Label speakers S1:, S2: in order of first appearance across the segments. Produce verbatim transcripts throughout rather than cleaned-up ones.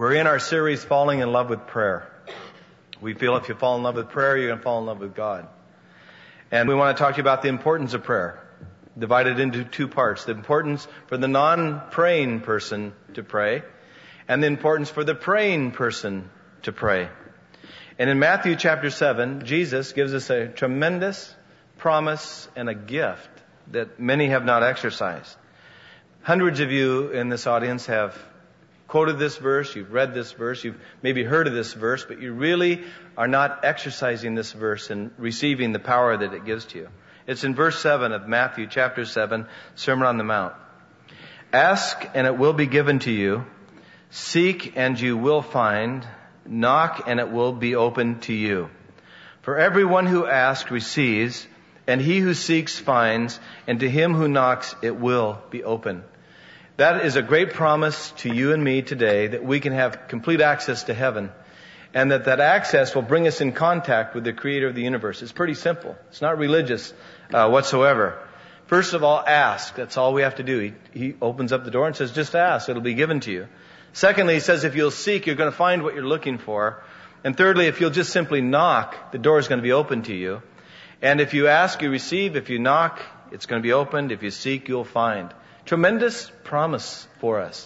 S1: We're in our series, Falling in Love with Prayer. We feel if you fall in love with prayer, you're going to fall in love with God. And we want to talk to you about the importance of prayer, divided into two parts. The importance for the non-praying person to pray, and the importance for the praying person to pray. And in Matthew chapter seven, Jesus gives us a tremendous promise and a gift that many have not exercised. Hundreds of you in this audience have quoted this verse, you've read this verse, you've maybe heard of this verse, but you really are not exercising this verse and receiving the power that it gives to you. It's in verse seven of Matthew chapter seven, Sermon on the Mount. Ask and it will be given to you. Seek and you will find. Knock and it will be opened to you. For everyone who asks receives, and he who seeks finds, and to him who knocks it will be open. That is a great promise to you and me today, that we can have complete access to heaven, and that that access will bring us in contact with the Creator of the universe. It's pretty simple. It's not religious uh, whatsoever. First of all, ask. That's all we have to do. He, he opens up the door and says, just ask. It'll be given to you. Secondly, he says if you'll seek, you're going to find what you're looking for. And thirdly, if you'll just simply knock, the door is going to be open to you. And if you ask, you receive. If you knock, it's going to be opened. If you seek, you'll find. Tremendous promise for us.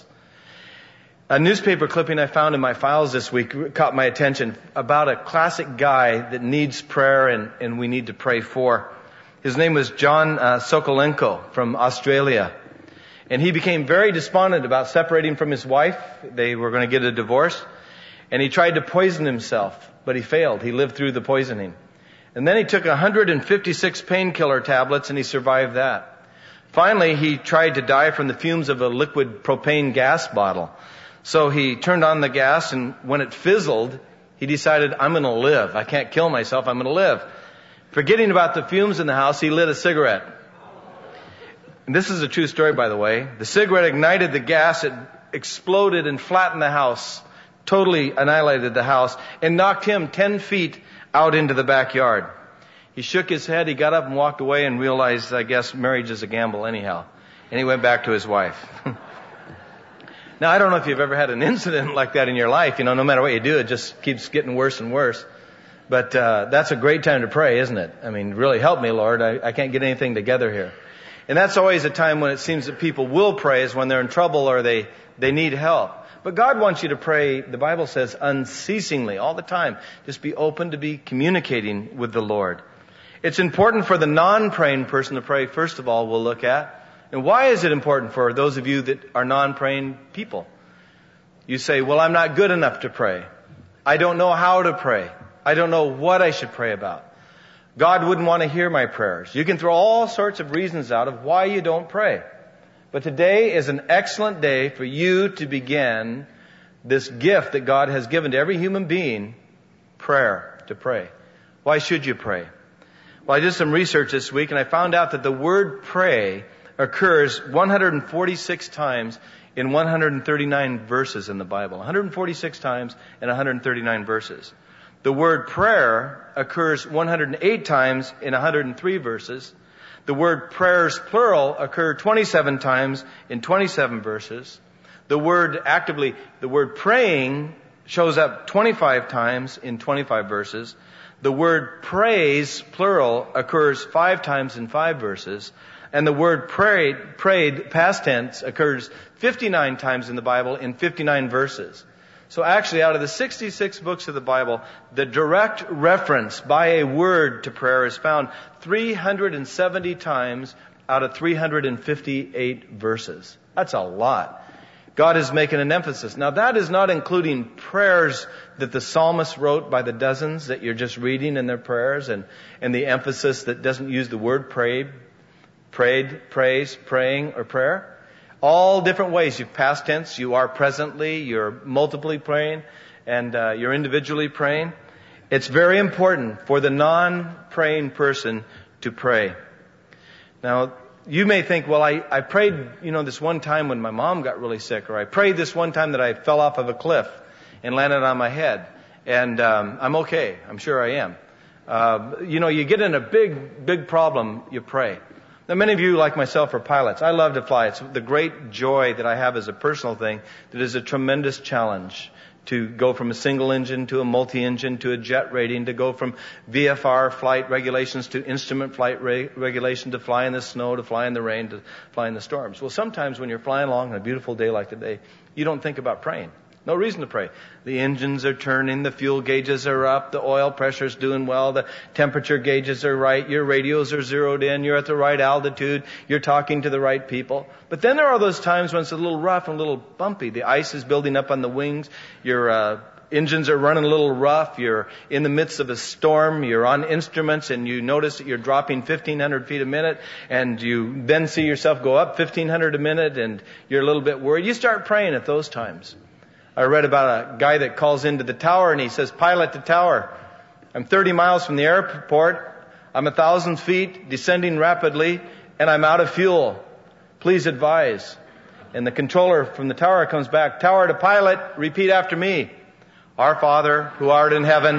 S1: A newspaper clipping I found in my files this week caught my attention about a classic guy that needs prayer and, and we need to pray for. His name was John uh, Sokolenko from Australia. And he became very despondent about separating from his wife. They were going to get a divorce. And he tried to poison himself, but he failed. He lived through the poisoning. And then he took one hundred fifty-six painkiller tablets and he survived that. Finally, he tried to die from the fumes of a liquid propane gas bottle. So he turned on the gas, and when it fizzled, he decided, I'm going to live. I can't kill myself. I'm going to live. Forgetting about the fumes in the house, he lit a cigarette. And this is a true story, by the way. The cigarette ignited the gas. It exploded and flattened the house, totally annihilated the house, and knocked him ten feet out into the backyard. He shook his head, he got up and walked away and realized, I guess, marriage is a gamble anyhow. And he went back to his wife. Now, I don't know if you've ever had an incident like that in your life. You know, no matter what you do, it just keeps getting worse and worse. But uh that's a great time to pray, isn't it? I mean, really help me, Lord. I, I can't get anything together here. And that's always a time when it seems that people will pray, is when they're in trouble or they, they need help. But God wants you to pray, the Bible says, unceasingly, all the time. Just be open to be communicating with the Lord. It's important for the non-praying person to pray, first of all, we'll look at. And why is it important for those of you that are non-praying people? You say, well, I'm not good enough to pray. I don't know how to pray. I don't know what I should pray about. God wouldn't want to hear my prayers. You can throw all sorts of reasons out of why you don't pray. But today is an excellent day for you to begin this gift that God has given to every human being, prayer, to pray. Why should you pray? Well, I did some research this week and I found out that the word pray occurs one hundred forty-six times in one hundred thirty-nine verses in the Bible. one hundred forty-six times in one hundred thirty-nine verses. The word prayer occurs one hundred eight times in one hundred three verses. The word prayers plural occur twenty-seven times in twenty-seven verses. The word actively, the word praying shows up twenty-five times in twenty-five verses. The word praise, plural, occurs five times in five verses. And the word prayed, prayed, past tense, occurs fifty-nine times in the Bible in fifty-nine verses. So actually, out of the sixty-six books of the Bible, the direct reference by a word to prayer is found three hundred seventy times out of three hundred fifty-eight verses. That's a lot. God is making an emphasis. Now, that is not including prayers that the psalmist wrote by the dozens that you're just reading in their prayers, and, and the emphasis that doesn't use the word prayed, prayed, praise, praying, or prayer. All different ways. You've past tense, you are presently, you're multiply praying, and uh, you're individually praying. It's very important for the non-praying person to pray. Now, you may think, well, I, I prayed, you know, this one time when my mom got really sick, or I prayed this one time that I fell off of a cliff and landed on my head, and um, I'm okay. I'm sure I am. Uh, you know, you get in a big, big problem, you pray. Now, many of you, like myself, are pilots. I love to fly. It's the great joy that I have as a personal thing that is a tremendous challenge to go from a single engine to a multi-engine to a jet rating, to go from V F R flight regulations to instrument flight re- regulation, to fly in the snow, to fly in the rain, to fly in the storms. Well, sometimes when you're flying along on a beautiful day like today, you don't think about praying. No reason to pray. The engines are turning, the fuel gauges are up, the oil pressure's doing well, the temperature gauges are right, your radios are zeroed in, you're at the right altitude, you're talking to the right people. But then there are those times when it's a little rough and a little bumpy. The ice is building up on the wings, your uh, engines are running a little rough, you're in the midst of a storm, you're on instruments, and you notice that you're dropping fifteen hundred feet a minute, and you then see yourself go up fifteen hundred a minute, and you're a little bit worried. You start praying at those times. I read about a guy that calls into the tower and he says, "Pilot to tower, I'm thirty miles from the airport. I'm a thousand feet, descending rapidly, and I'm out of fuel. Please advise." And the controller from the tower comes back, "Tower to pilot, repeat after me. Our Father, who art in heaven."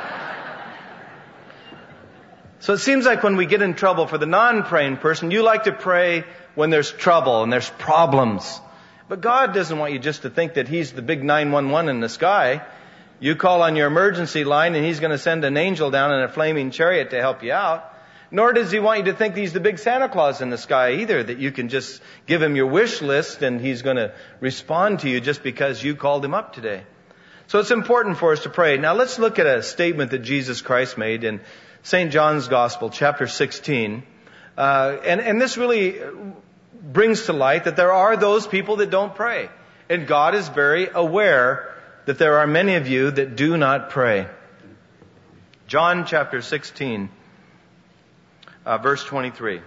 S1: So it seems like when we get in trouble, for the non-praying person, you like to pray when there's trouble and there's problems. But God doesn't want you just to think that He's the big nine one one in the sky. You call on your emergency line and He's going to send an angel down in a flaming chariot to help you out. Nor does He want you to think He's the big Santa Claus in the sky either, that you can just give Him your wish list and He's going to respond to you just because you called Him up today. So it's important for us to pray. Now let's look at a statement that Jesus Christ made in Saint John's Gospel, chapter sixteen. Uh, and, and this really brings to light that there are those people that don't pray. And God is very aware that there are many of you that do not pray. John chapter sixteen, uh, verse twenty-three.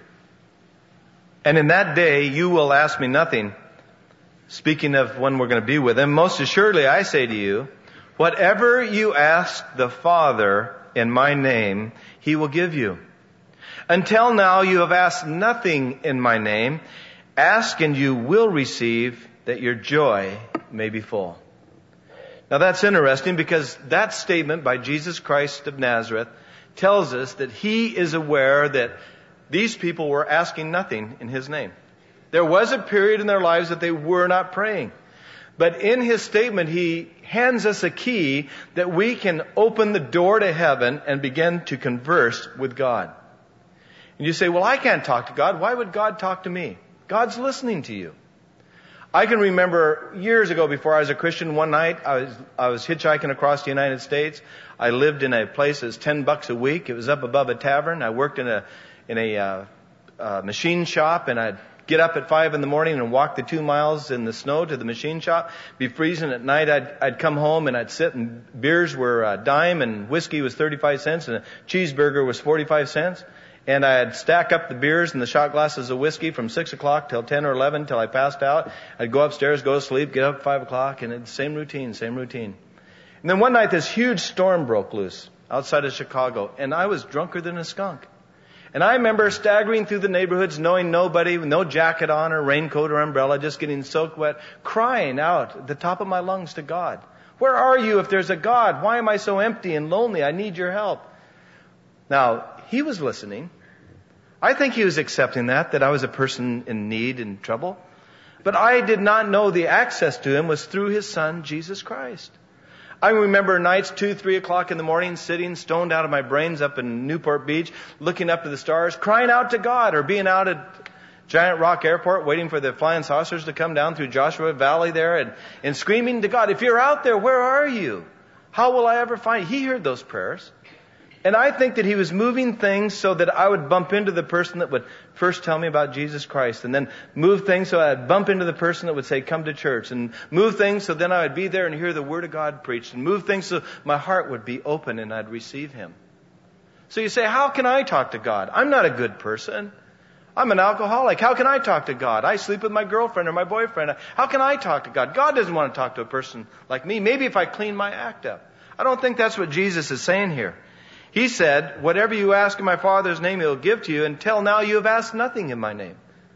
S1: "And in that day you will ask me nothing," speaking of when we're going to be with Him, "most assuredly I say to you, whatever you ask the Father in my name, He will give you. Until now you have asked nothing in my name. Ask and you will receive, that your joy may be full." Now that's interesting, because that statement by Jesus Christ of Nazareth tells us that He is aware that these people were asking nothing in His name. There was a period in their lives that they were not praying. But in His statement, He hands us a key that we can open the door to heaven and begin to converse with God. And you say, "Well, I can't talk to God. Why would God talk to me?" God's listening to you. I can remember years ago, before I was a Christian, one night I was, I was hitchhiking across the United States. I lived in a place that was ten bucks a week. It was up above a tavern. I worked in a, in a, uh, uh, machine shop, and I'd get up at five in the morning and walk the two miles in the snow to the machine shop, be freezing at night. I'd, I'd come home and I'd sit, and beers were a dime and whiskey was thirty-five cents and a cheeseburger was forty-five cents. And I'd stack up the beers and the shot glasses of whiskey from six o'clock till ten or eleven till I passed out. I'd go upstairs, go to sleep, get up at five o'clock, and it's same routine, same routine. And then one night this huge storm broke loose outside of Chicago, and I was drunker than a skunk. And I remember staggering through the neighborhoods, knowing nobody, with no jacket on or raincoat or umbrella, just getting soaked wet, crying out at the top of my lungs to God. "Where are you if there's a God? Why am I so empty and lonely? I need your help." Now, He was listening. I think He was accepting that, that I was a person in need and trouble. But I did not know the access to Him was through His Son, Jesus Christ. I remember nights, two, three o'clock in the morning, sitting stoned out of my brains up in Newport Beach, looking up to the stars, crying out to God, or being out at Giant Rock Airport waiting for the flying saucers to come down through Joshua Valley there, and, and screaming to God, "If you're out there, where are you? How will I ever find you?" He heard those prayers. And I think that He was moving things so that I would bump into the person that would first tell me about Jesus Christ, and then move things so I'd bump into the person that would say, "Come to church," and move things so then I would be there and hear the Word of God preached, and move things so my heart would be open and I'd receive Him. So you say, "How can I talk to God? I'm not a good person. I'm an alcoholic. How can I talk to God? I sleep with my girlfriend or my boyfriend. How can I talk to God?" God doesn't want to talk to a person like me. Maybe if I clean my act up. I don't think that's what Jesus is saying here. He said, "Whatever you ask in my Father's name, He'll give to you. Until now you have asked nothing in my name."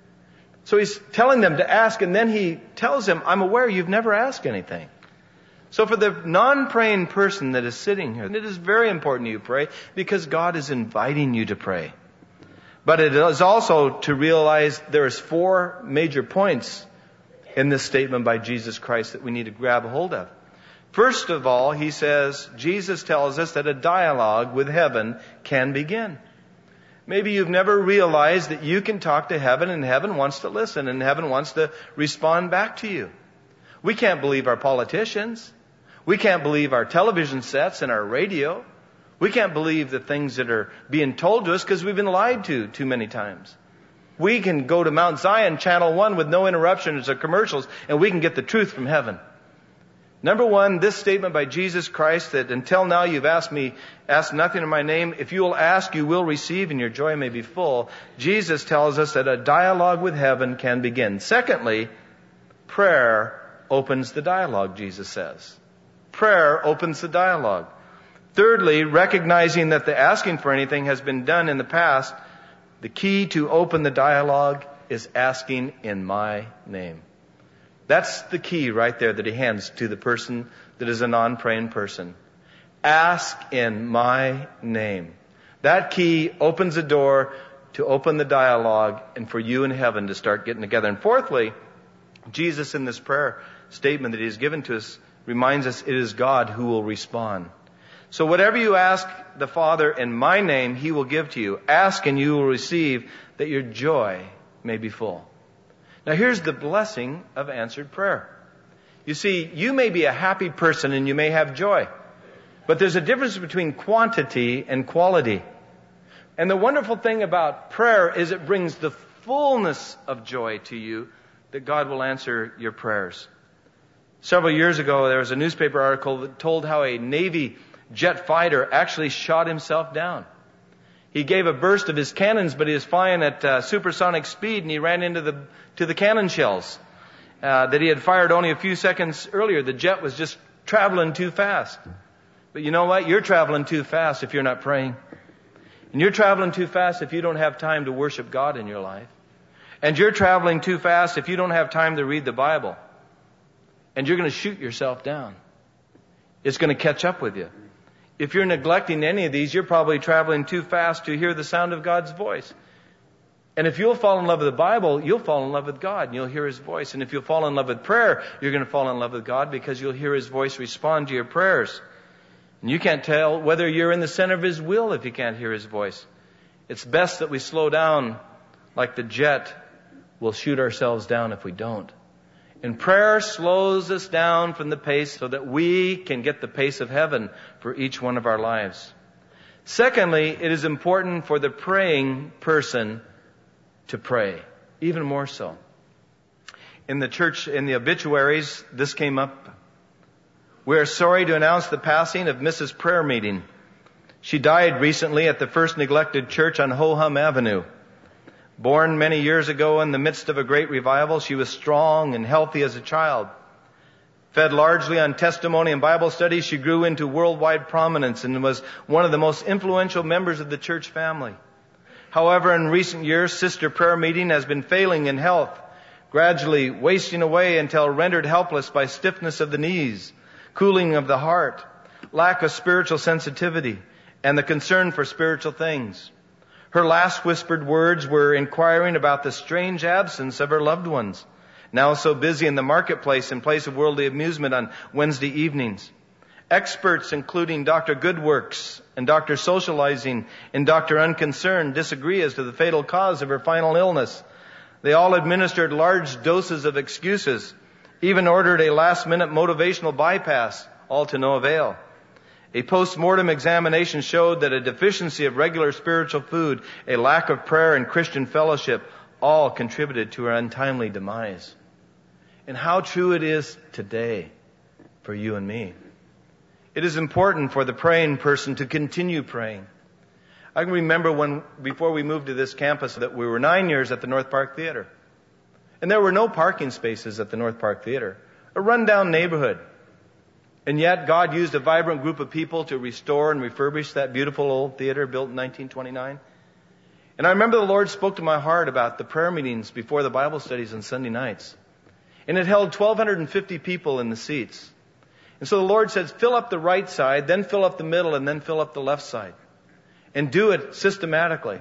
S1: So He's telling them to ask, and then He tells them, "I'm aware you've never asked anything." So for the non-praying person that is sitting here, it is very important you pray, because God is inviting you to pray. But it is also to realize there's four major points in this statement by Jesus Christ that we need to grab a hold of. First of all, he says, Jesus tells us that a dialogue with heaven can begin. Maybe you've never realized that you can talk to heaven and heaven wants to listen and heaven wants to respond back to you. We can't believe our politicians. We can't believe our television sets and our radio. We can't believe the things that are being told to us because we've been lied to too many times. We can go to Mount Zion, Channel one, with no interruptions or commercials, and we can get the truth from heaven. Number one, this statement by Jesus Christ that until now you've asked me, asked nothing in my name. If you will ask, you will receive, and your joy may be full. Jesus tells us that a dialogue with heaven can begin. Secondly, prayer opens the dialogue, Jesus says. Prayer opens the dialogue. Thirdly, recognizing that the asking for anything has been done in the past, the key to open the dialogue is asking in my name. That's the key right there that he hands to the person that is a non-praying person. Ask in my name. That key opens the door to open the dialogue and for you and heaven to start getting together. And fourthly, Jesus in this prayer statement that he has given to us reminds us it is God who will respond. So whatever you ask the Father in my name, he will give to you. Ask and you will receive, that your joy may be full. Now here's the blessing of answered prayer. You see, you may be a happy person and you may have joy. But there's a difference between quantity and quality. And the wonderful thing about prayer is it brings the fullness of joy to you that God will answer your prayers. Several years ago, there was a newspaper article that told how a Navy jet fighter actually shot himself down. He gave a burst of his cannons, but he was flying at uh, supersonic speed, and he ran into the to the cannon shells uh, that he had fired only a few seconds earlier. The jet was just traveling too fast. But you know what? You're traveling too fast if you're not praying. And you're traveling too fast if you don't have time to worship God in your life. And you're traveling too fast if you don't have time to read the Bible. And you're going to shoot yourself down. It's going to catch up with you. If you're neglecting any of these, you're probably traveling too fast to hear the sound of God's voice. And if you'll fall in love with the Bible, you'll fall in love with God and you'll hear His voice. And if you'll fall in love with prayer, you're going to fall in love with God because you'll hear His voice respond to your prayers. And you can't tell whether you're in the center of His will if you can't hear His voice. It's best that we slow down like the jet. We'll shoot ourselves down if we don't. And prayer slows us down from the pace so that we can get the pace of heaven for each one of our lives. Secondly, it is important for the praying person to pray, even more so. In the church, in the obituaries, this came up. We are sorry to announce the passing of Missus Prayer Meeting. She died recently at the First Neglected Church on Ho-Hum Avenue. Born many years ago in the midst of a great revival, she was strong and healthy as a child. Fed largely on testimony and Bible studies, she grew into worldwide prominence and was one of the most influential members of the church family. However, in recent years, Sister Prayer Meeting has been failing in health, gradually wasting away until rendered helpless by stiffness of the knees, cooling of the heart, lack of spiritual sensitivity, and the concern for spiritual things. Her last whispered words were inquiring about the strange absence of her loved ones, now so busy in the marketplace in place of worldly amusement on Wednesday evenings. Experts, including Doctor Goodworks and Doctor Socializing and Doctor Unconcerned, disagree as to the fatal cause of her final illness. They all administered large doses of excuses, even ordered a last-minute motivational bypass, all to no avail. A post-mortem examination showed that a deficiency of regular spiritual food, a lack of prayer and Christian fellowship, all contributed to her untimely demise. And how true it is today for you and me. It is important for the praying person to continue praying. I can remember when, before we moved to this campus, that we were nine years at the North Park Theater. And there were no parking spaces at the North Park Theater. A rundown neighborhood. And yet God used a vibrant group of people to restore and refurbish that beautiful old theater built in nineteen twenty-nine. And I remember the Lord spoke to my heart about the prayer meetings before the Bible studies on Sunday nights. And it held twelve fifty people in the seats. And so the Lord says, fill up the right side, then fill up the middle, and then fill up the left side. And do it systematically.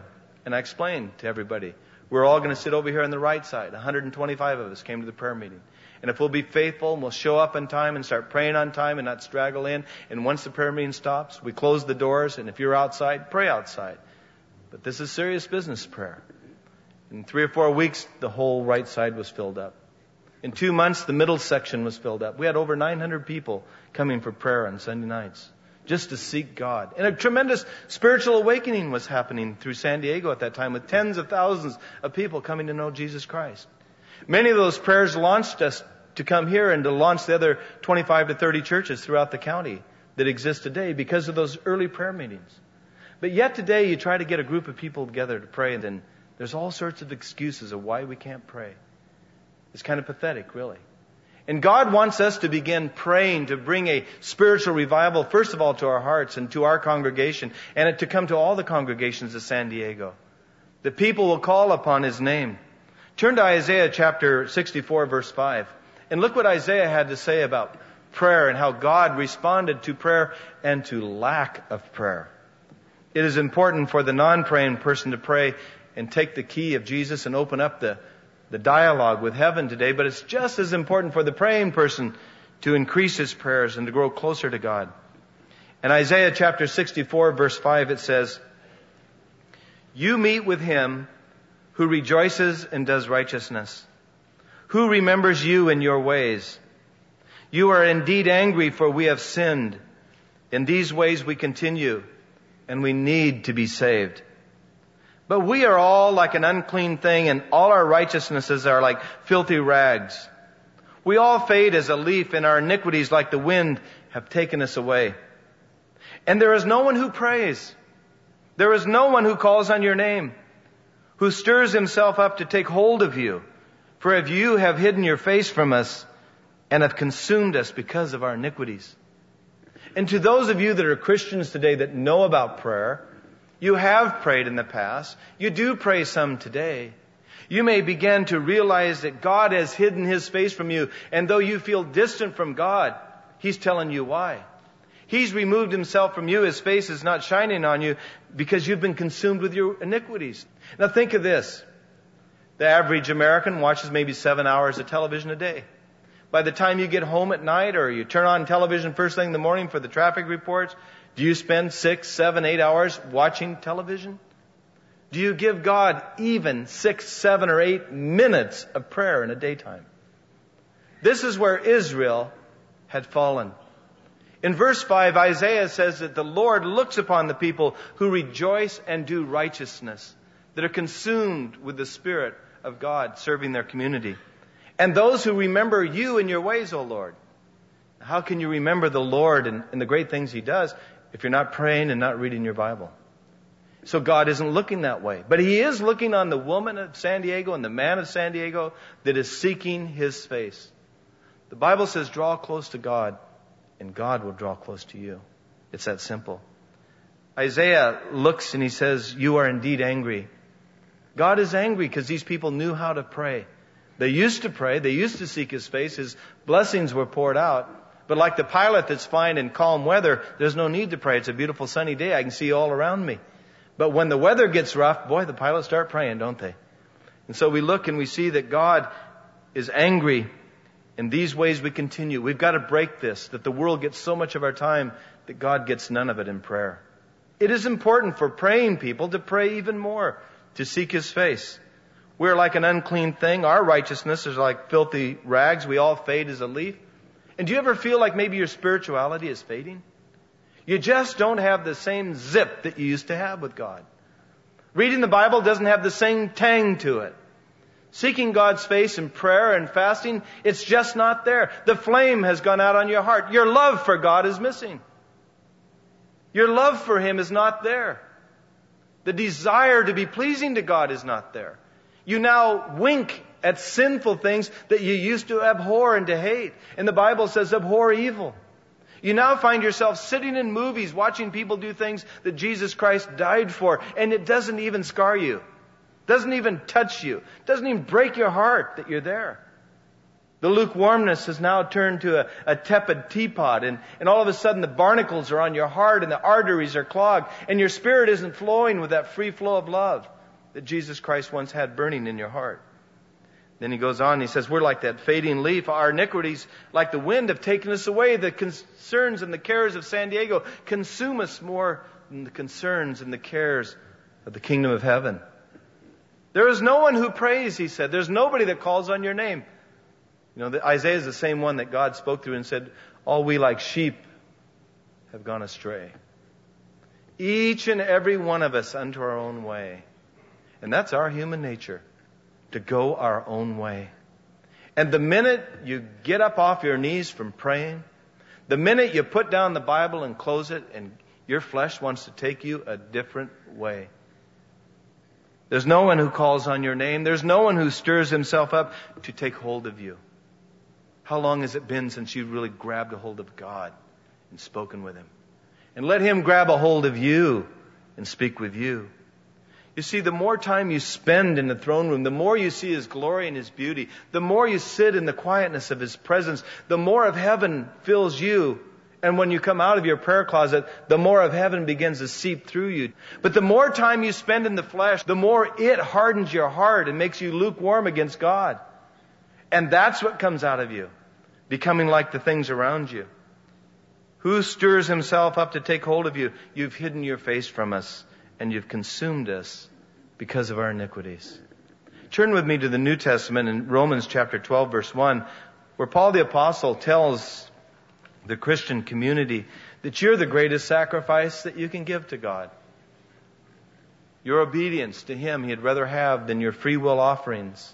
S1: And I explained to everybody, we're all going to sit over here on the right side. one hundred twenty-five of us came to the prayer meeting. And if we'll be faithful and we'll show up on time and start praying on time and not straggle in, and once the prayer meeting stops, we close the doors, and if you're outside, pray outside. But this is serious business prayer. In three or four weeks, the whole right side was filled up. In two months, the middle section was filled up. We had over nine hundred people coming for prayer on Sunday nights, just to seek God. And a tremendous spiritual awakening was happening through San Diego at that time, with tens of thousands of people coming to know Jesus Christ. Many of those prayers launched us to come here and to launch the other twenty-five to thirty churches throughout the county that exist today because of those early prayer meetings. But yet today, you try to get a group of people together to pray, and then there's all sorts of excuses of why we can't pray. It's kind of pathetic, really. And God wants us to begin praying to bring a spiritual revival, first of all, to our hearts and to our congregation, and to come to all the congregations of San Diego. The people will call upon His name. Turn to Isaiah chapter sixty-four, verse five. And look what Isaiah had to say about prayer and how God responded to prayer and to lack of prayer. It is important for the non-praying person to pray and take the key of Jesus and open up the the dialogue with heaven today, but it's just as important for the praying person to increase his prayers and to grow closer to God. In Isaiah chapter sixty-four, verse five, it says, "You meet with him who rejoices and does righteousness, who remembers you in your ways. You are indeed angry, for we have sinned. In these ways we continue, and we need to be saved. But we are all like an unclean thing, and all our righteousnesses are like filthy rags. We all fade as a leaf, and our iniquities like the wind have taken us away. And there is no one who prays. There is no one who calls on your name, who stirs himself up to take hold of you. For if you have hidden your face from us and have consumed us because of our iniquities." And to those of you that are Christians today that know about prayer, you have prayed in the past. You do pray some today. You may begin to realize that God has hidden His face from you. And though you feel distant from God, He's telling you why. He's removed Himself from you. His face is not shining on you because you've been consumed with your iniquities. Now think of this. The average American watches maybe seven hours of television a day. By the time you get home at night or you turn on television first thing in the morning for the traffic reports, do you spend six, seven, eight hours watching television? Do you give God even six, seven, or eight minutes of prayer in a daytime? This is where Israel had fallen. In verse five, Isaiah says that the Lord looks upon the people who rejoice and do righteousness, that are consumed with the Spirit of God serving their community. And those who remember you in your ways, O Lord. How can you remember the Lord and, and the great things He does if you're not praying and not reading your Bible? So God isn't looking that way. But He is looking on the woman of San Diego and the man of San Diego that is seeking His face. The Bible says, draw close to God, and God will draw close to you. It's that simple. Isaiah looks and he says, you are indeed angry. God is angry because these people knew how to pray. They used to pray. They used to seek His face. His blessings were poured out. But like the pilot that's fine in calm weather, there's no need to pray. It's a beautiful sunny day. I can see all around me. But when the weather gets rough, boy, the pilots start praying, don't they? And so we look and we see that God is angry. In these ways we continue. We've got to break this, that the world gets so much of our time that God gets none of it in prayer. It is important for praying people to pray even more, to seek His face. We're like an unclean thing. Our righteousness is like filthy rags. We all fade as a leaf. And do you ever feel like maybe your spirituality is fading? You just don't have the same zip that you used to have with God. Reading the Bible doesn't have the same tang to it. Seeking God's face in prayer and fasting, it's just not there. The flame has gone out on your heart. Your love for God is missing. Your love for Him is not there. The desire to be pleasing to God is not there. You now wink at sinful things that you used to abhor and to hate. And the Bible says, abhor evil. You now find yourself sitting in movies watching people do things that Jesus Christ died for, and it doesn't even scar you. Doesn't even touch you. Doesn't even break your heart that you're there. The lukewarmness has now turned to a, a tepid teapot, and, and all of a sudden the barnacles are on your heart and the arteries are clogged, and your spirit isn't flowing with that free flow of love. that Jesus Christ once had burning in your heart. Then he goes on, he says, we're like that fading leaf. Our iniquities, like the wind, have taken us away. The concerns and the cares of San Diego consume us more than the concerns and the cares of the kingdom of heaven. There is no one who prays, he said. There's nobody that calls on your name. You know, the, Isaiah is the same one that God spoke through and said, all we like sheep have gone astray. Each and every one of us unto our own way. And that's our human nature, to go our own way. And the minute you get up off your knees from praying, the minute you put down the Bible and close it, and your flesh wants to take you a different way. There's no one who calls on your name. There's no one who stirs himself up to take hold of you. How long has it been since you really grabbed a hold of God and spoken with Him? And let Him grab a hold of you and speak with you. You see, the more time you spend in the throne room, the more you see His glory and His beauty, the more you sit in the quietness of His presence, the more of heaven fills you. And when you come out of your prayer closet, the more of heaven begins to seep through you. But the more time you spend in the flesh, the more it hardens your heart and makes you lukewarm against God. And that's what comes out of you, becoming like the things around you. Who stirs himself up to take hold of you? You've hidden your face from us, and you've consumed us because of our iniquities. Turn with me to the New Testament in Romans chapter twelve, verse one, where Paul the Apostle tells the Christian community that you're the greatest sacrifice that you can give to God. Your obedience to Him He'd rather have than your free will offerings.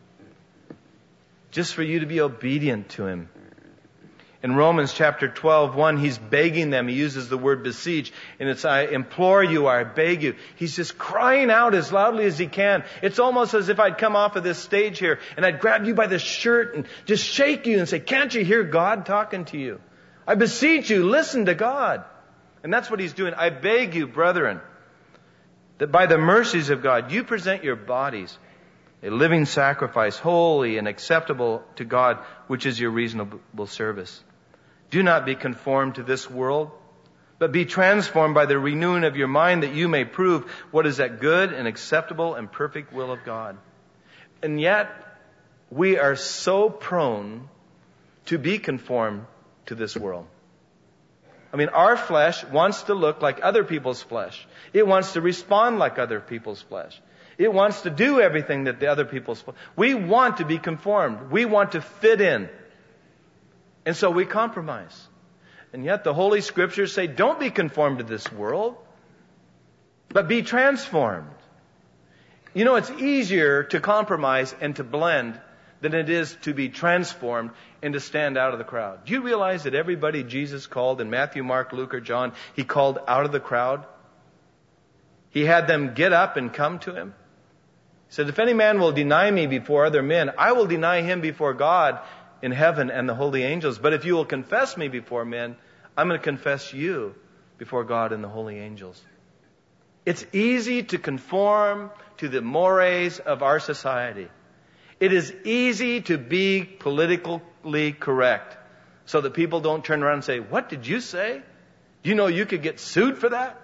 S1: Just for you to be obedient to Him. In Romans chapter twelve, one, he's begging them. He uses the word beseech. And it's, I implore you, I beg you. He's just crying out as loudly as he can. It's almost as if I'd come off of this stage here and I'd grab you by the shirt and just shake you and say, can't you hear God talking to you? I beseech you, listen to God. And that's what he's doing. I beg you, brethren, that by the mercies of God, you present your bodies a living sacrifice, holy and acceptable to God, which is your reasonable service. Do not be conformed to this world, but be transformed by the renewing of your mind, that you may prove what is that good and acceptable and perfect will of God. And yet, we are so prone to be conformed to this world. I mean, our flesh wants to look like other people's flesh. It wants to respond like other people's flesh. It wants to do everything that the other people's flesh. We want to be conformed. We want to fit in. And so we compromise. And yet the Holy Scriptures say, don't be conformed to this world, but be transformed. You know, it's easier to compromise and to blend than it is to be transformed and to stand out of the crowd. Do you realize that everybody Jesus called in Matthew, Mark, Luke, or John, He called out of the crowd? He had them get up and come to Him. He said, if any man will deny me before other men, I will deny him before God in heaven and the holy angels. But if you will confess me before men, I'm going to confess you before God and the holy angels. It's easy to conform to the mores of our society. It is easy to be politically correct so that people don't turn around and say, what did you say? Do you know you could get sued for that?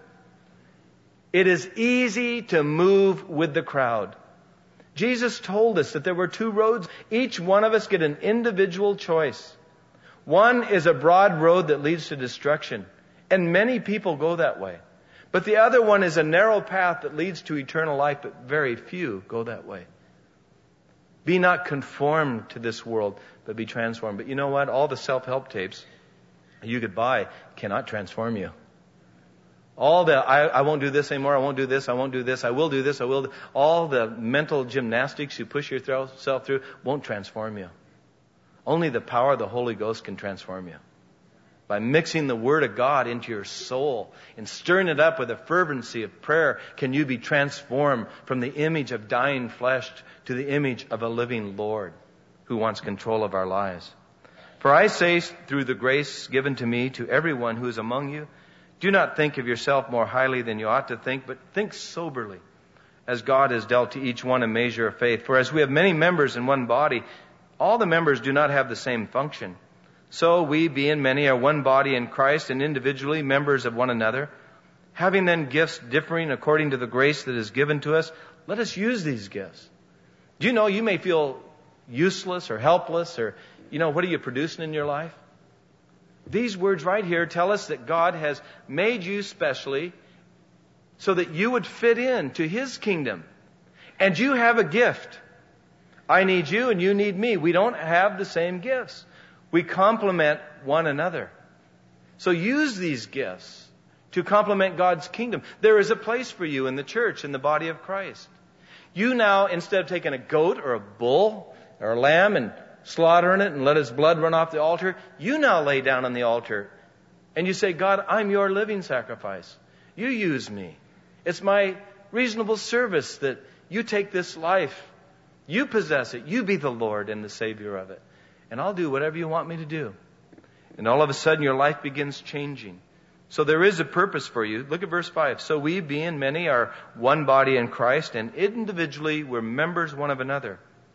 S1: It is easy to move with the crowd. Jesus told us that there were two roads. Each one of us get an individual choice. One is a broad road that leads to destruction, and many people go that way. But the other one is a narrow path that leads to eternal life, but very few go that way. Be not conformed to this world, but be transformed. But you know what? All the self-help tapes you could buy cannot transform you. All the, I, I won't do this anymore, I won't do this, I won't do this, I will do this, I will do, all the mental gymnastics you push yourself through won't transform you. Only the power of the Holy Ghost can transform you. By mixing the Word of God into your soul and stirring it up with a fervency of prayer, can you be transformed from the image of dying flesh to the image of a living Lord who wants control of our lives. For I say, through the grace given to me, to everyone who is among you, do not think of yourself more highly than you ought to think, but think soberly, as God has dealt to each one a measure of faith. For as we have many members in one body, all the members do not have the same function. So we, being many, are one body in Christ, and individually members of one another. Having then gifts differing according to the grace that is given to us, let us use these gifts. Do you know you may feel useless or helpless or, you know, what are you producing in your life? These words right here tell us that God has made you specially so that you would fit in to His kingdom. And you have a gift. I need you and you need me. We don't have the same gifts. We complement one another. So use these gifts to complement God's kingdom. There is a place for you in the church, in the body of Christ. You now, instead of taking a goat or a bull or a lamb and slaughtering it and let its blood run off the altar, you now lay down on the altar and you say, God, I'm your living sacrifice. You use me. It's my reasonable service that you take this life. You possess it. You be the Lord and the Savior of it. And I'll do whatever you want me to do. And all of a sudden your life begins changing. So there is a purpose for you. Look at verse five. So we, being many, are one body in Christ, and individually we're members one of another.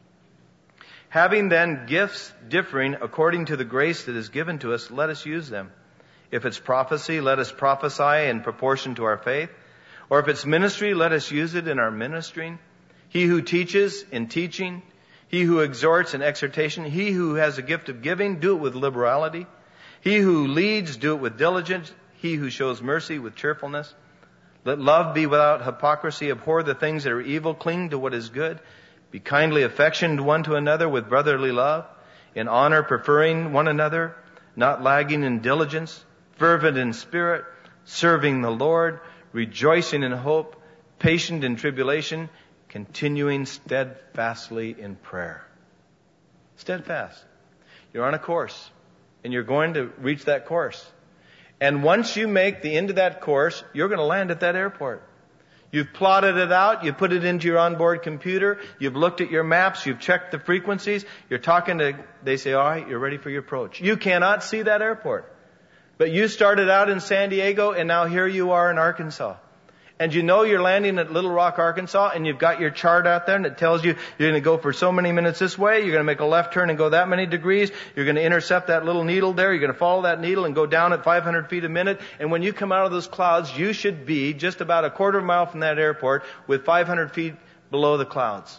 S1: Having then gifts differing according to the grace that is given to us, let us use them. If it's prophecy, let us prophesy in proportion to our faith. Or if it's ministry, let us use it in our ministering. He who teaches, in teaching. He who exhorts, in exhortation. He who has a gift of giving, do it with liberality. He who leads, do it with diligence. He who shows mercy, with cheerfulness. Let love be without hypocrisy. Abhor the things that are evil. Cling to what is good. Be kindly affectioned one to another with brotherly love. In honor, preferring one another. Not lagging in diligence. Fervent in spirit. Serving the Lord. Rejoicing in hope. Patient in tribulation. Continuing steadfastly in prayer. Steadfast. You're on a course. And you're going to reach that course. And once you make the end of that course, you're going to land at that airport. You've plotted it out. You've put it into your onboard computer. You've looked at your maps. You've checked the frequencies. You're talking to, they say, all right, you're ready for your approach. You cannot see that airport. But you started out in San Diego, and now here you are in Arkansas. And you know you're landing at Little Rock, Arkansas, and you've got your chart out there, and it tells you you're going to go for so many minutes this way, you're going to make a left turn and go that many degrees, you're going to intercept that little needle there, you're going to follow that needle and go down at five hundred feet a minute, and when you come out of those clouds, you should be just about a quarter of a mile from that airport with five hundred feet below the clouds.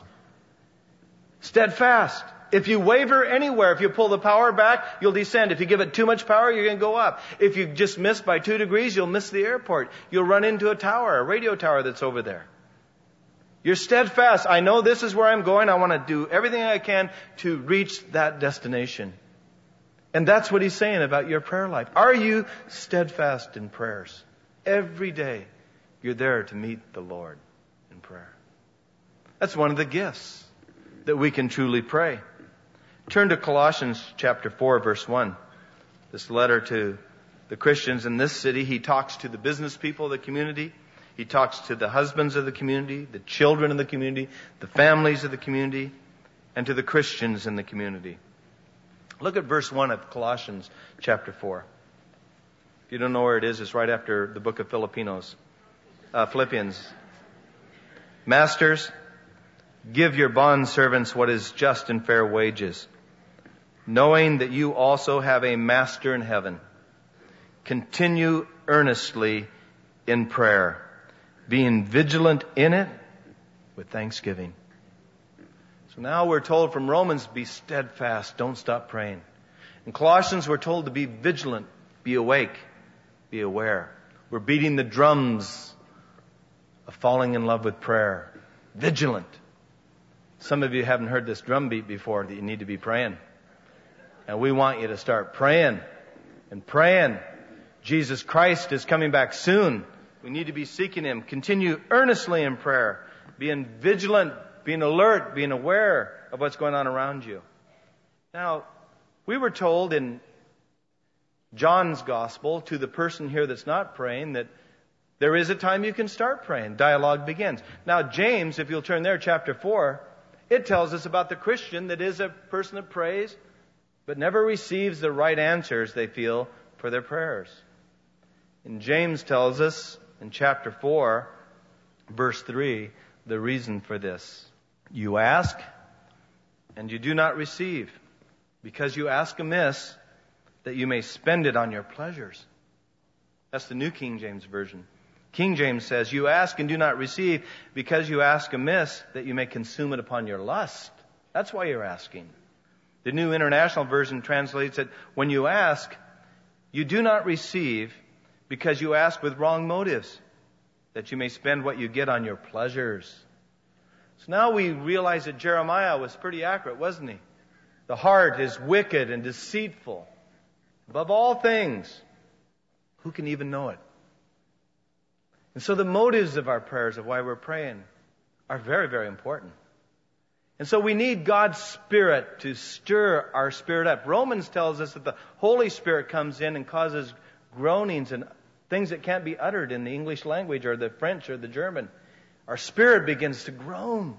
S1: Steadfast. If you waver anywhere, if you pull the power back, you'll descend. If you give it too much power, you're going to go up. If you just miss by two degrees, you'll miss the airport. You'll run into a tower, a radio tower that's over there. You're steadfast. I know this is where I'm going. I want to do everything I can to reach that destination. And that's what he's saying about your prayer life. Are you steadfast in prayers? Every day, you're there to meet the Lord in prayer. That's one of the gifts that we can truly pray. Turn to Colossians chapter four, verse one. This letter to the Christians in this city. He talks to the business people of the community. He talks to the husbands of the community, the children of the community, the families of the community, and to the Christians in the community. Look at verse one of Colossians chapter four. If you don't know where it is, it's right after the book of Filipinos, uh, Philippians. Masters, give your bondservants what is just and fair wages, knowing that you also have a master in heaven. Continue earnestly in prayer, being vigilant in it with thanksgiving. So now we're told from Romans, be steadfast, don't stop praying. In Colossians, we're told to be vigilant, be awake, be aware. We're beating the drums of falling in love with prayer. Vigilant. Some of you haven't heard this drum beat before, that you need to be praying. And we want you to start praying and praying. Jesus Christ is coming back soon. We need to be seeking Him. Continue earnestly in prayer. Being vigilant, being alert, being aware of what's going on around you. Now, we were told in John's Gospel to the person here that's not praying that there is a time you can start praying. Dialogue begins. Now, James, if you'll turn there, chapter four, it tells us about the Christian that is a person that prays, but never receives the right answers, they feel, for their prayers. And James tells us in chapter four, verse three, the reason for this. You ask, and you do not receive, because you ask amiss, that you may spend it on your pleasures. That's the New King James Version. King James says, you ask and do not receive because you ask amiss, that you may consume it upon your lust. That's why you're asking. The New International Version translates it, when you ask, you do not receive because you ask with wrong motives, that you may spend what you get on your pleasures. So now we realize that Jeremiah was pretty accurate, wasn't he? The heart is wicked and deceitful. Above all things, who can even know it? And so the motives of our prayers, of why we're praying, are very, very important. And so we need God's Spirit to stir our spirit up. Romans tells us that the Holy Spirit comes in and causes groanings and things that can't be uttered in the English language or the French or the German. Our spirit begins to groan.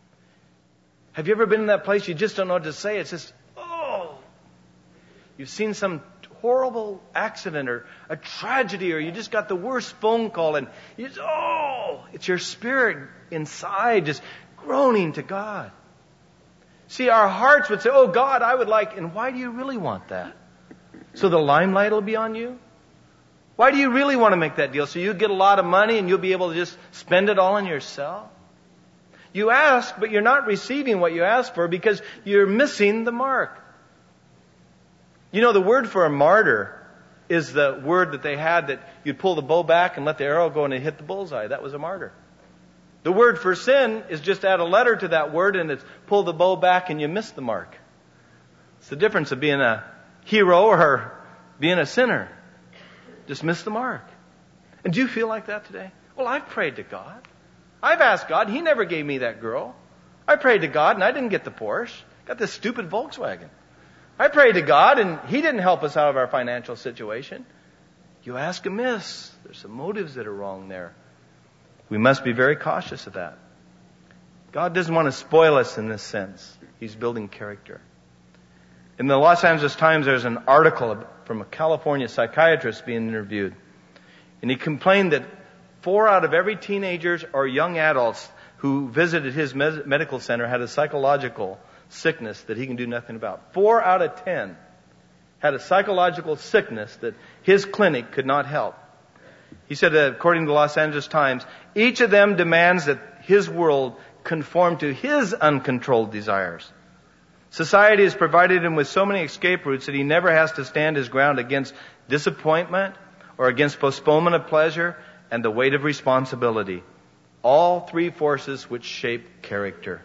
S1: Have you ever been in that place you just don't know what to say? It's just, oh. You've seen some horrible accident or a tragedy, or you just got the worst phone call, and you just, oh, it's your spirit inside just groaning to God. See, our hearts would say, oh God, I would like, and why do you really want that? So the limelight will be on you? Why do you really want to make that deal? So you get a lot of money and you'll be able to just spend it all on yourself? You ask, but you're not receiving what you asked for because you're missing the mark. You know, the word for a martyr is the word that they had that you'd pull the bow back and let the arrow go and it hit the bullseye. That was a martyr. The word for sin is just add a letter to that word and it's pull the bow back and you miss the mark. It's the difference of being a hero or being a sinner. Just miss the mark. And do you feel like that today? Well, I've prayed to God. I've asked God. He never gave me that girl. I prayed to God and I didn't get the Porsche. Got this stupid Volkswagen. I prayed to God and He didn't help us out of our financial situation. You ask amiss. There's some motives that are wrong there. We must be very cautious of that. God doesn't want to spoil us in this sense. He's building character. In the Los Angeles Times, there's an article from a California psychiatrist being interviewed. And he complained that four out of every teenagers or young adults who visited his med- medical center had a psychological sickness that he can do nothing about. Four out of ten had a psychological sickness that his clinic could not help. He said, that according to the Los Angeles Times, each of them demands that his world conform to his uncontrolled desires. Society has provided him with so many escape routes that he never has to stand his ground against disappointment or against postponement of pleasure and the weight of responsibility. All three forces which shape character.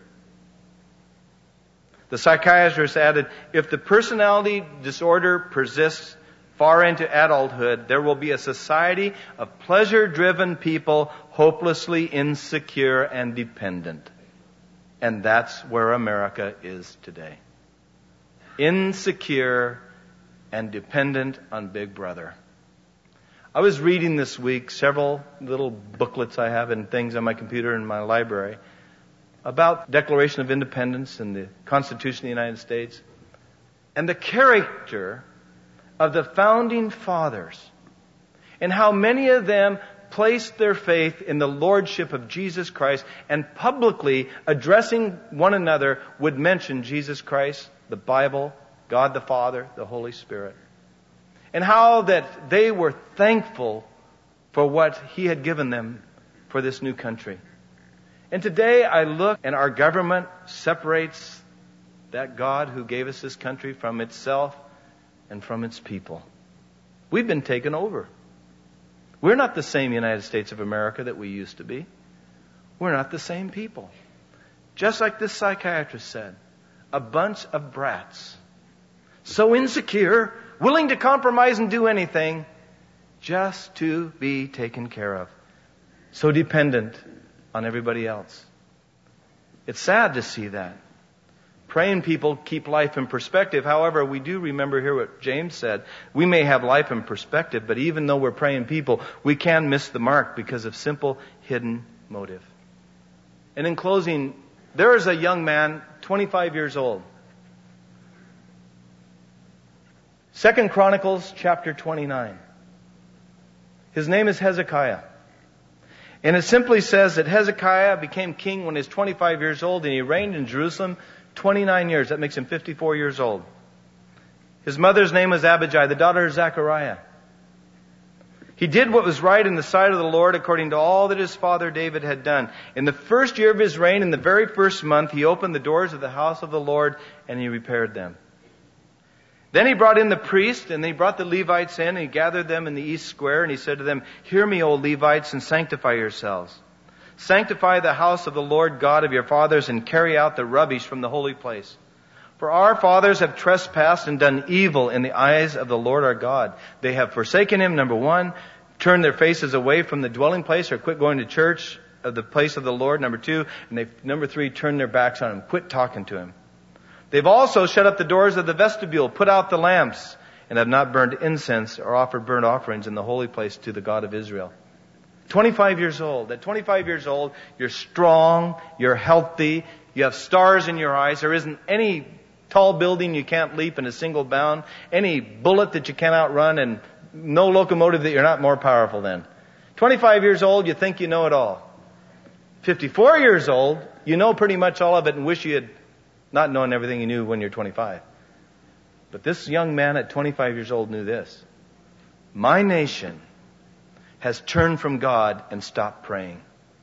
S1: The psychiatrist added, if the personality disorder persists far into adulthood, there will be a society of pleasure-driven people, hopelessly insecure and dependent. And that's where America is today. Insecure and dependent on Big Brother. I was reading this week several little booklets I have and things on my computer in my library about Declaration of Independence and the Constitution of the United States and the character of the founding fathers and how many of them placed their faith in the lordship of Jesus Christ and publicly addressing one another would mention Jesus Christ, the Bible, God the Father, the Holy Spirit. And how that they were thankful for what He had given them for this new country. And today I look and our government separates that God who gave us this country from itself and from its people. We've been taken over. We're not the same United States of America that we used to be. We're not the same people. Just like this psychiatrist said, a bunch of brats. So insecure, willing to compromise and do anything just to be taken care of. So dependent on everybody else. It's sad to see that. Praying people keep life in perspective. However, we do remember here what James said. We may have life in perspective, but even though we're praying people, we can miss the mark because of simple hidden motive. And in closing, there is a young man, twenty-five years old. Second Chronicles chapter twenty-nine. His name is Hezekiah. And it simply says that Hezekiah became king when he was twenty-five years old and he reigned in Jerusalem twenty-nine years. That makes him fifty-four years old. His mother's name was Abijah, the daughter of Zechariah. He did what was right in the sight of the Lord according to all that his father David had done. In the first year of his reign, in the very first month, he opened the doors of the house of the Lord and he repaired them. Then he brought in the priests, and he brought the Levites in, and he gathered them in the east square, and he said to them, "Hear me, O Levites, and sanctify yourselves. Sanctify the house of the Lord God of your fathers, and carry out the rubbish from the holy place. For our fathers have trespassed and done evil in the eyes of the Lord our God. They have forsaken him, number one, turned their faces away from the dwelling place, or quit going to church of the place of the Lord, number two, and they, number three, turned their backs on him, quit talking to him. They've also shut up the doors of the vestibule, put out the lamps, and have not burned incense or offered burnt offerings in the holy place to the God of Israel." twenty-five years old. At twenty-five years old, you're strong, you're healthy, you have stars in your eyes. There isn't any tall building you can't leap in a single bound, any bullet that you can't outrun, and no locomotive that you're not more powerful than. twenty-five years old, you think you know it all. fifty-four years old, you know pretty much all of it and wish you had not known everything you knew when you're twenty-five. But this young man at twenty-five years old knew this. My nation has turned from God and stopped praying.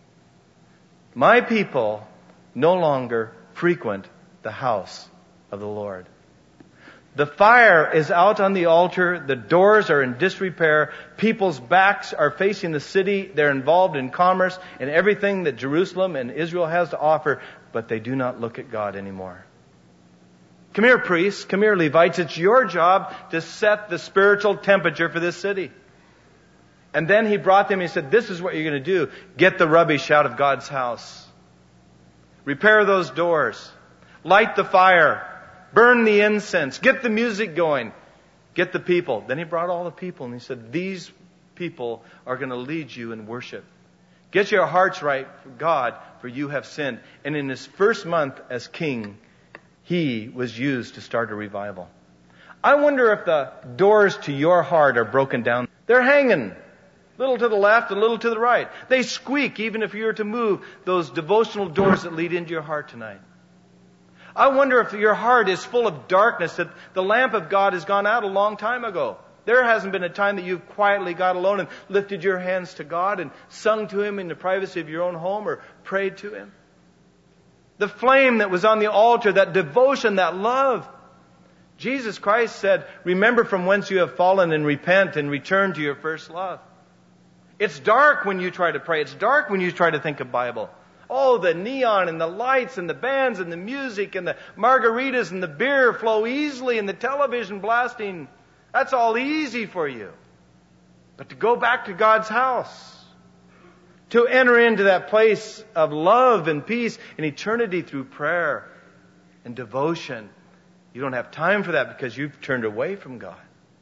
S1: My people no longer frequent the house of the Lord. The fire is out on the altar. The doors are in disrepair. People's backs are facing the city. They're involved in commerce and everything that Jerusalem and Israel has to offer, but they do not look at God anymore. Come here, priests. Come here, Levites. It's your job to set the spiritual temperature for this city. And then he brought them and he said, this is what you're going to do. Get the rubbish out of God's house. Repair those doors. Light the fire. Burn the incense. Get the music going. Get the people. Then he brought all the people and he said, these people are going to lead you in worship. Get your hearts right for God, for you have sinned. And in his first month as king, he was used to start a revival. I wonder if the doors to your heart are broken down. They're hanging. A little to the left, a little to the right. They squeak even if you were to move those devotional doors that lead into your heart tonight. I wonder if your heart is full of darkness, that the lamp of God has gone out a long time ago. There hasn't been a time that you've quietly got alone and lifted your hands to God and sung to Him in the privacy of your own home or prayed to Him. The flame that was on the altar, that devotion, that love. Jesus Christ said, remember from whence you have fallen and repent and return to your first love. It's dark when you try to pray. It's dark when you try to think of Bible. Oh, the neon and the lights and the bands and the music and the margaritas and the beer flow easily and the television blasting. That's all easy for you. But to go back to God's house, to enter into that place of love and peace and eternity through prayer and devotion, you don't have time for that because you've turned away from God.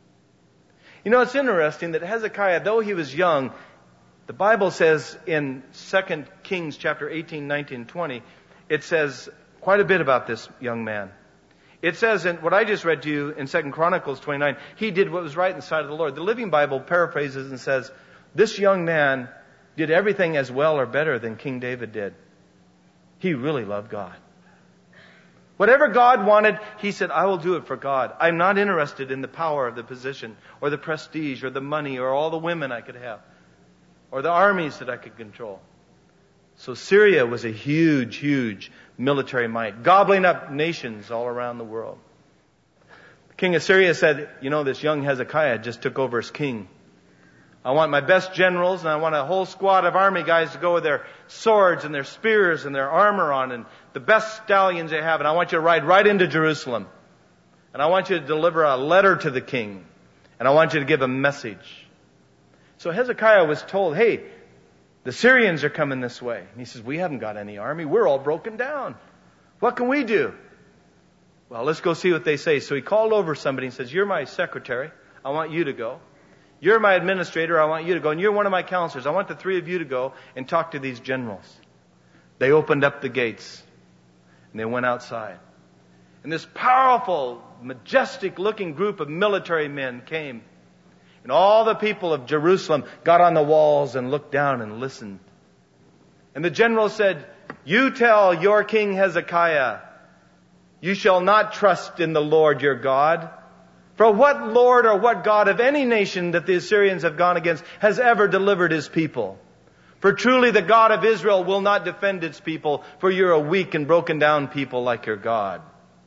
S1: You know, it's interesting that Hezekiah, though he was young, the Bible says in Second Kings chapter eighteen, nineteen, twenty, it says quite a bit about this young man. It says in what I just read to you in Second Chronicles twenty-nine, he did what was right in the sight of the Lord. The Living Bible paraphrases and says, this young man did everything as well or better than King David did. He really loved God. Whatever God wanted, he said, I will do it for God. I'm not interested in the power of the position or the prestige or the money or all the women I could have or the armies that I could control. So Syria was a huge, huge military might, gobbling up nations all around the world. The king of Syria said, you know, this young Hezekiah just took over as king. I want my best generals and I want a whole squad of army guys to go with their swords and their spears and their armor on and the best stallions they have. And I want you to ride right into Jerusalem. And I want you to deliver a letter to the king. And I want you to give a message. So Hezekiah was told, hey, the Syrians are coming this way. And he says, we haven't got any army. We're all broken down. What can we do? Well, let's go see what they say. So he called over somebody and says, you're my secretary. I want you to go. You're my administrator. I want you to go. And you're one of my counselors. I want the three of you to go and talk to these generals. They opened up the gates and they went outside. And this powerful, majestic looking group of military men came. And all the people of Jerusalem got on the walls and looked down and listened. And the general said, you tell your king Hezekiah, you shall not trust in the Lord your God, For what Lord or what God of any nation that the Assyrians have gone against has ever delivered his people? For truly the God of Israel will not defend its people, for you're a weak and broken down people like your God.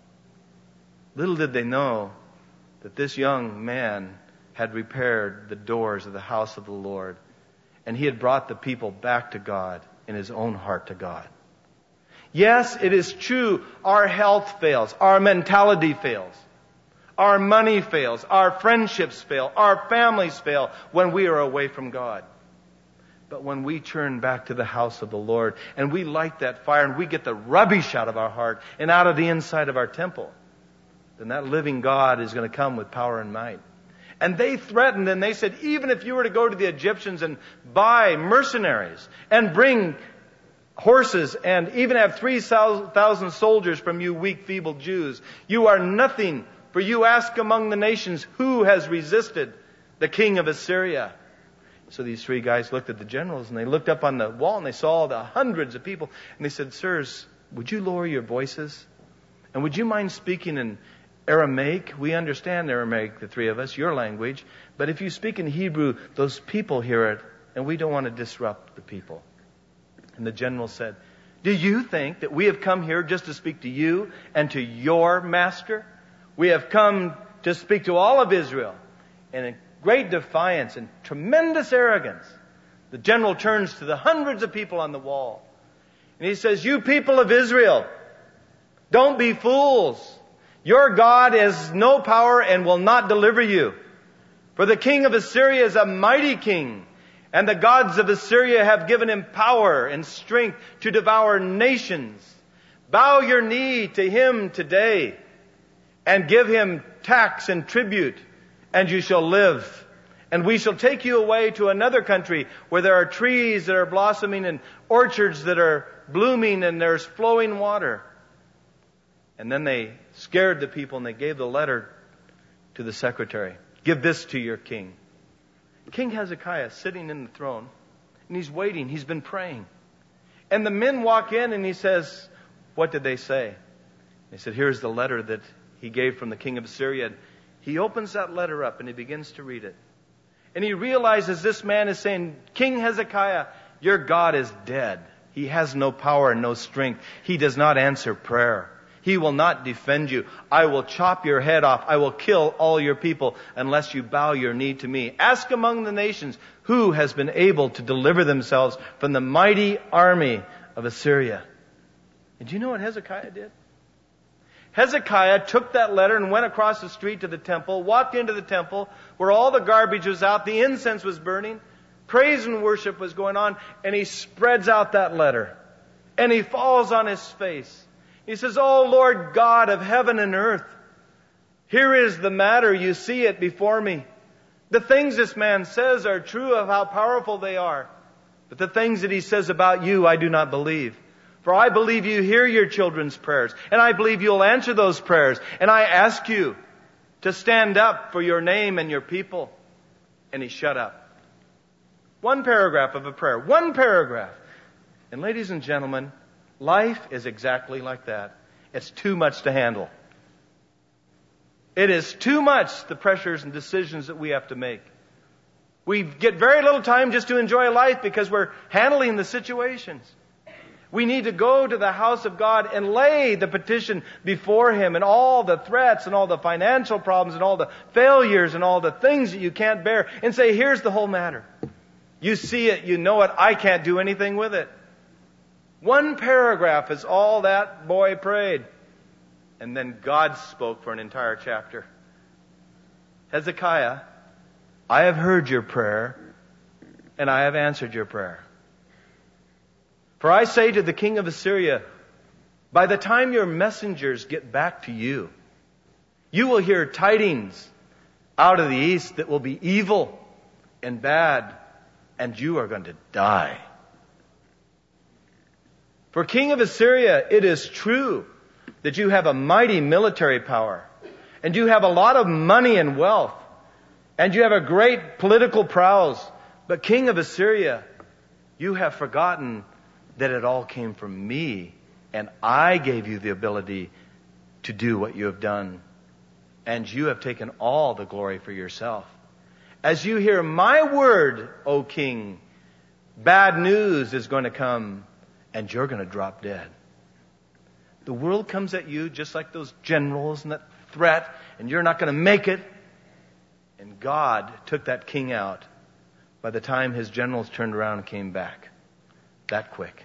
S1: Little did they know that this young man had repaired the doors of the house of the Lord, and he had brought the people back to God in his own heart to God. Yes, it is true, our health fails, our mentality fails. Our money fails, our friendships fail, our families fail when we are away from God. But when we turn back to the house of the Lord and we light that fire and we get the rubbish out of our heart and out of the inside of our temple, then that living God is going to come with power and might. And they threatened and they said, even if you were to go to the Egyptians and buy mercenaries and bring horses and even have three thousand soldiers from you weak, feeble Jews, you are nothing. For you ask among the nations, who has resisted the king of Assyria? So these three guys looked at the generals and they looked up on the wall and they saw the hundreds of people. And they said, sirs, would you lower your voices? And would you mind speaking in Aramaic? We understand Aramaic, the three of us, your language. But if you speak in Hebrew, those people hear it and we don't want to disrupt the people. And the general said, do you think that we have come here just to speak to you and to your master? We have come to speak to all of Israel. And in great defiance and tremendous arrogance, the general turns to the hundreds of people on the wall. And he says, you people of Israel, don't be fools. Your God has no power and will not deliver you. For the king of Assyria is a mighty king. And the gods of Assyria have given him power and strength to devour nations. Bow your knee to him today. And give him tax and tribute, and you shall live. And we shall take you away to another country where there are trees that are blossoming and orchards that are blooming and there's flowing water. And then they scared the people and they gave the letter to the secretary. Give this to your king. King Hezekiah sitting in the throne, and he's waiting. He's been praying. And the men walk in and he says, what did they say? They said, here's the letter that he gave from the king of Assyria. He opens that letter up and he begins to read it. And he realizes this man is saying, King Hezekiah, your God is dead. He has no power and no strength. He does not answer prayer. He will not defend you. I will chop your head off. I will kill all your people unless you bow your knee to me. Ask among the nations who has been able to deliver themselves from the mighty army of Assyria. And do you know what Hezekiah did? Hezekiah took that letter and went across the street to the temple, walked into the temple where all the garbage was out, the incense was burning, praise and worship was going on, and he spreads out that letter. And he falls on his face. He says, oh Lord God of heaven and earth, here is the matter, you see it before me. The things this man says are true of how powerful they are. But the things that he says about you, I do not believe. For I believe you hear your children's prayers, and I believe you'll answer those prayers. And I ask you to stand up for your name and your people. And he shut up. One paragraph of a prayer. One paragraph. And ladies and gentlemen, life is exactly like that. It's too much to handle. It is too much, the pressures and decisions that we have to make. We get very little time just to enjoy life because we're handling the situations. We need to go to the house of God and lay the petition before Him and all the threats and all the financial problems and all the failures and all the things that you can't bear and say, here's the whole matter. You see it, you know it, I can't do anything with it. One paragraph is all that boy prayed. And then God spoke for an entire chapter. Hezekiah, I have heard your prayer and I have answered your prayer. For I say to the king of Assyria, by the time your messengers get back to you, you will hear tidings out of the east that will be evil and bad, and you are going to die. For king of Assyria, it is true that you have a mighty military power, and you have a lot of money and wealth, and you have a great political prowess. But king of Assyria, you have forgotten that it all came from me, and I gave you the ability to do what you have done. and you have taken all the glory for yourself. As you hear my word, O king, bad news is going to come, and you're going to drop dead. The world comes at you just like those generals and that threat, and you're not going to make it. And God took that king out by the time his generals turned around and came back. That quick.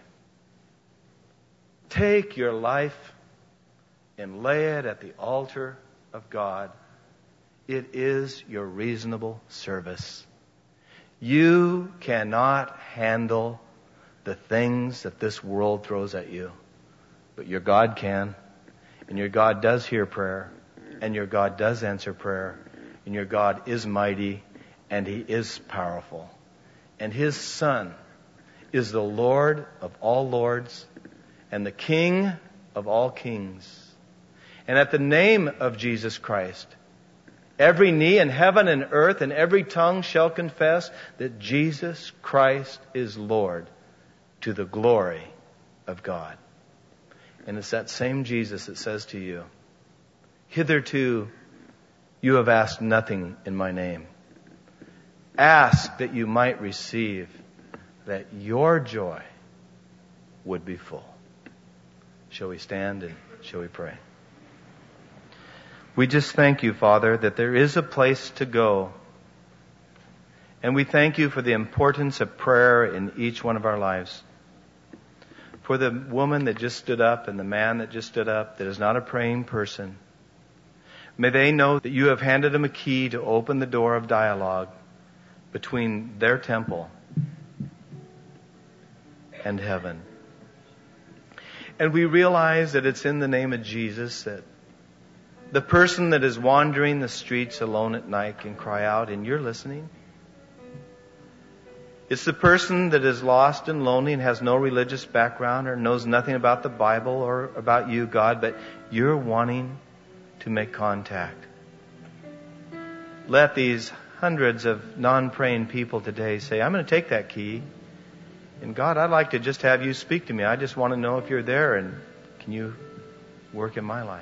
S1: Take your life and lay it at the altar of God. It is your reasonable service. You cannot handle the things that this world throws at you. But your God can. And your God does hear prayer. And your God does answer prayer. And your God is mighty. And He is powerful. And His Son is the Lord of all lords and the King of all kings. And at the name of Jesus Christ, every knee in heaven and earth and every tongue shall confess that Jesus Christ is Lord, to the glory of God. And it's that same Jesus that says to you, hitherto you have asked nothing in my name. Ask that you might receive, that your joy would be full. Shall we stand and shall we pray? We just thank you, Father, that there is a place to go. And we thank you for the importance of prayer in each one of our lives. For the woman that just stood up and the man that just stood up that is not a praying person, may they know that you have handed them a key to open the door of dialogue between their temple and heaven. And we realize that it's in the name of Jesus that the person that is wandering the streets alone at night can cry out, and you're listening. It's the person that is lost and lonely and has no religious background or knows nothing about the Bible or about you, God, but you're wanting to make contact. Let these hundreds of non-praying people today say, I'm going to take that key, and God, I'd like to just have you speak to me. I just want to know if you're there, and can you work in my life?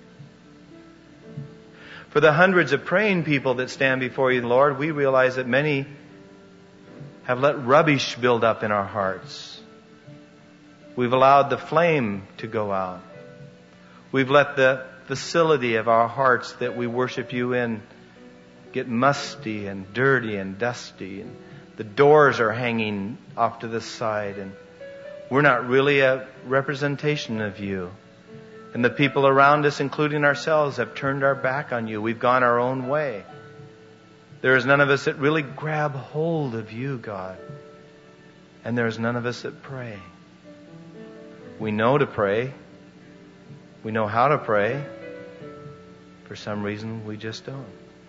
S1: For the hundreds of praying people that stand before you, Lord, we realize that many have let rubbish build up in our hearts. We've allowed the flame to go out. We've let the facility of our hearts that we worship you in get musty and dirty and dusty. And the doors are hanging off to the side. And we're not really a representation of you. And the people around us, including ourselves, have turned our back on you. We've gone our own way. There is none of us that really grab hold of you, God. And there is none of us that pray. We know to pray. We know how to pray. For some reason, we just don't.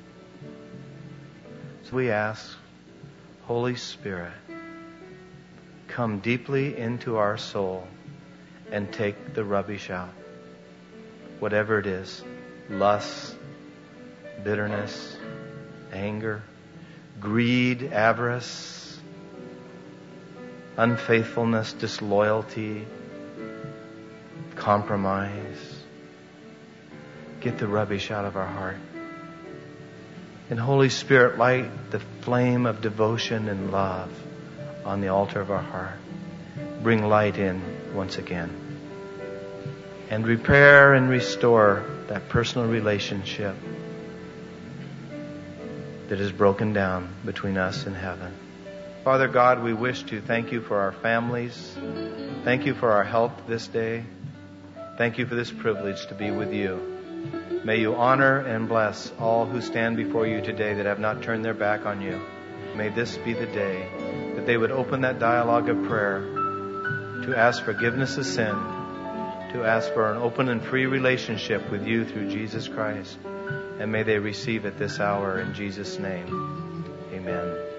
S1: So we ask, Holy Spirit, come deeply into our soul and take the rubbish out. Whatever it is, lust, bitterness, anger, greed, avarice, unfaithfulness, disloyalty, compromise. Get the rubbish out of our heart. And Holy Spirit, light the flame of devotion and love on the altar of our heart. Bring light in once again. And repair and restore that personal relationship that is broken down between us and heaven. Father God, we wish to thank you for our families. Thank you for our health this day. Thank you for this privilege to be with you. May you honor and bless all who stand before you today that have not turned their back on you. May this be the day that they would open that dialogue of prayer to ask forgiveness of sin, to ask for an open and free relationship with you through Jesus Christ. And may they receive it this hour in Jesus' name. Amen.